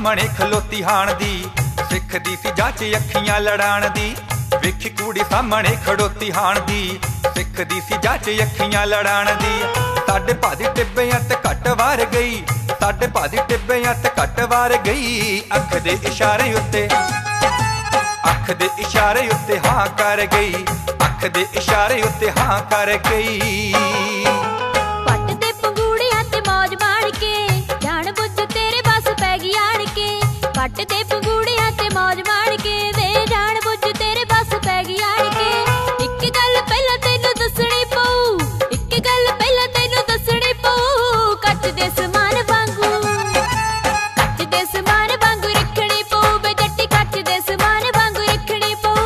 सामने खलोती हाण दी, सिखदी सी जाच अखियां लड़ाण दी। वेखी कूड़ी सामने खड़ोती हाण दी, सिखदी सी जाच अखियां लड़ाण दी। साडे भादी टिब्बियां ते घट वार गई, साडे भादी टिब्बियां ते घट वार गई। अख दे इशारे उत्ते, अख दे इशारे उत्ते हाँ कर गई, अख दे इशारे उत्ते हाँ कर गई। पट दे पंगूड़ियां ते मौज माण के, जान बुझ तेरे बस पै गई आण के। पट दे पंगूड़ियां ते मौज माण के, वे जान बुझ तेरे बस पै गई आण के। इक गल पहला तैनू दसणी पऊ, इक गल पहला तैनू दसणी पऊ। कच दे समान वांगू, कच दे समान वांगू रखणी पऊ बे जट्टी, कच दे समान वांगू रखणी पऊ।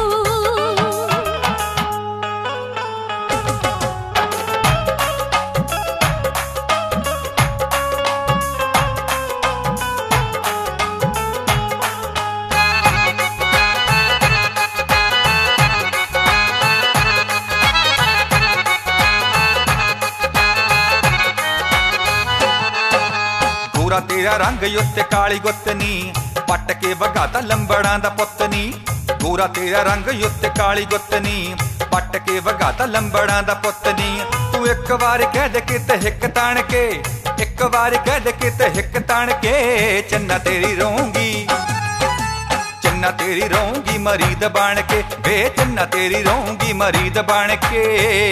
गोरा तेरा रंग उत्ते काली गुत्तनी, पट के वगाता लंबड़ा दा पुत्तनी। गोरा तेरा रंग उत्ते काली गुत्तनी, पट के वगाता लंबड़ा दा पुत्तनी। तू एक बार कह दे कि ते हिक ताण के, एक बार कह दे कि ते हिक ताण के। चन्ना तेरी रहूंगी, चन्ना तेरी रहूंगी मरीद बन के, वे चन्ना तेरी रहूंगी मरीद बन के।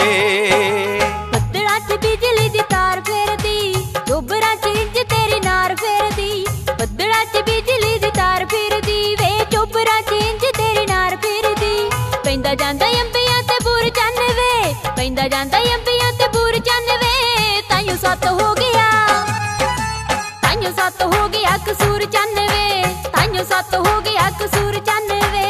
बदड़ा च बिजली दी तार फेरदी, चोबरा च इंज तेरी नार फेरदी। बदड़ा च बिजली दी तार फेरदी, वे चोबरा च इंज तेरी नार फेरदी। पैंदा जांदा अंबियां ते बुर चन्न वे, पैंदा जांदा अंबियां ते बुर चन्न वे। ताइयों सत हो गया, ताइयों सत हो गया कसूर चन्न वे, ताइयों सत हो गया कसूर चन्न वे।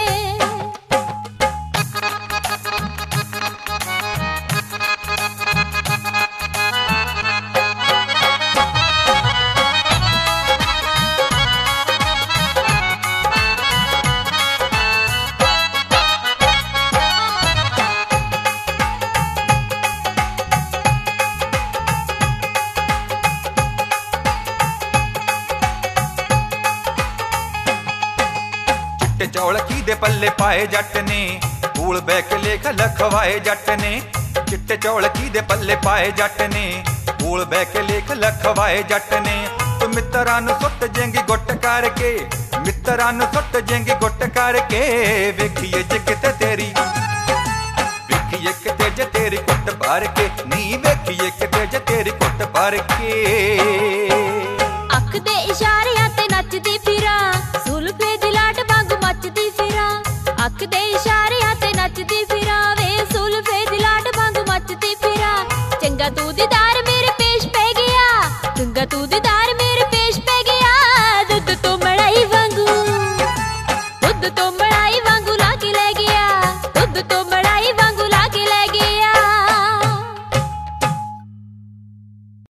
चिट्टे चौल की दे पल्ले पाए जट ने, कूल बह के लेख लखवाए जट ने। चिट्टे चौल की दे पल्ले पाए जट ने, कूल बह के लेख लखवाए जट ने। तू मित्तरां नूं सुट जेंगी गुट करके, मित्तरां नूं सुट जेंगी गुट करके। वेखीए जे किते तेरी, वेखीए किते जे तेरी गुट भर के, नी वेखीए किते जे तेरी गुट भर के। अख दे इशारियां ते नचदी फिरां, सुल्फे दी लाट वांगू मचदी फिरां। अख दे इशारियां ते नचदी फिरां, वे सुल्फे दी लाट वांगू मचदी फिरां। चंगा तू दीदार मेरे पेश पै गया, चंगा तू दीदार